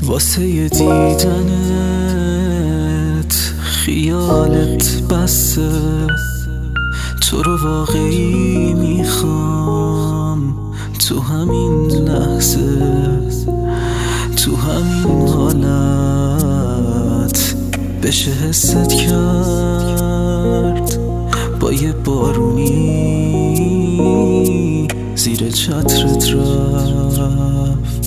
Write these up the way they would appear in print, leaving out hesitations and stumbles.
واسه دیدنت خیالت بسه، تو رو واقعی میخوام تو همین لحظه، تو همین حالت بشه حست کرد با یه بارونی زیر چترت رفت.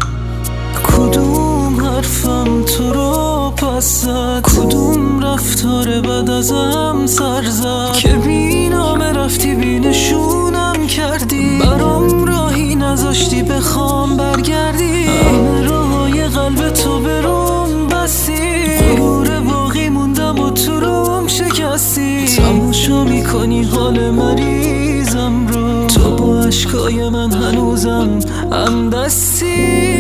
کدوم حرفم تو رو پس زد، کدوم رفتار بد ازم سر زد که بی نامه رفتی بی نشونم کردی، برام راهی نذاشتی بخوام برگردی، همه راههای قلب تو بروم بستی، غرور باقی موندم و تو روم شکستی، تماشا میکنی حال مریضم رو، تو با عشقای من هنوزم همدستی.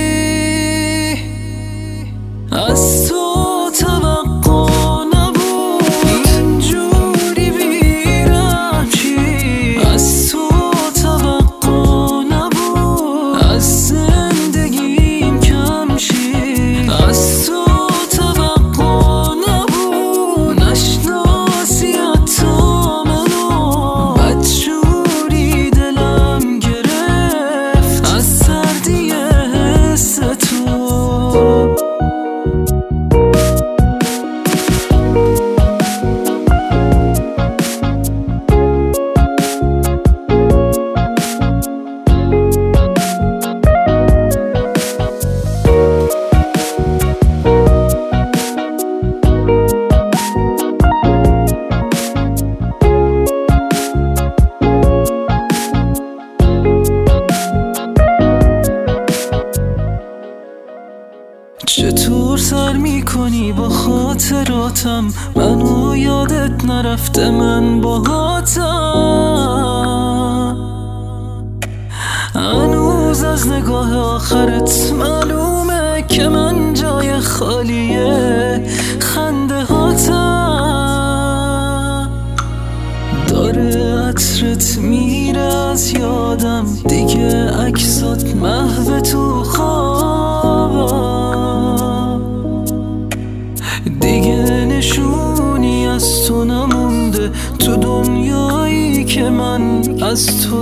از تو توقع نبود اینجوری بیرم چی، از تو توقع نبود از زندگیم کم شی، از تو توقع نبود نشناسی حتی منو، بدجوری دلم گرفت از سردی حس تو. چطور سر میکنی با خاطراتم، منو یادت نرفته من باهاتم، هنوز از نگاه آخرت معلومه که من جای خالیه خنده هاتم، داره عطرت میره از یادم دیگه، عکسات محو تو خوابم، دیگه نشونی از تو نمونده تو دنیایی که من از تو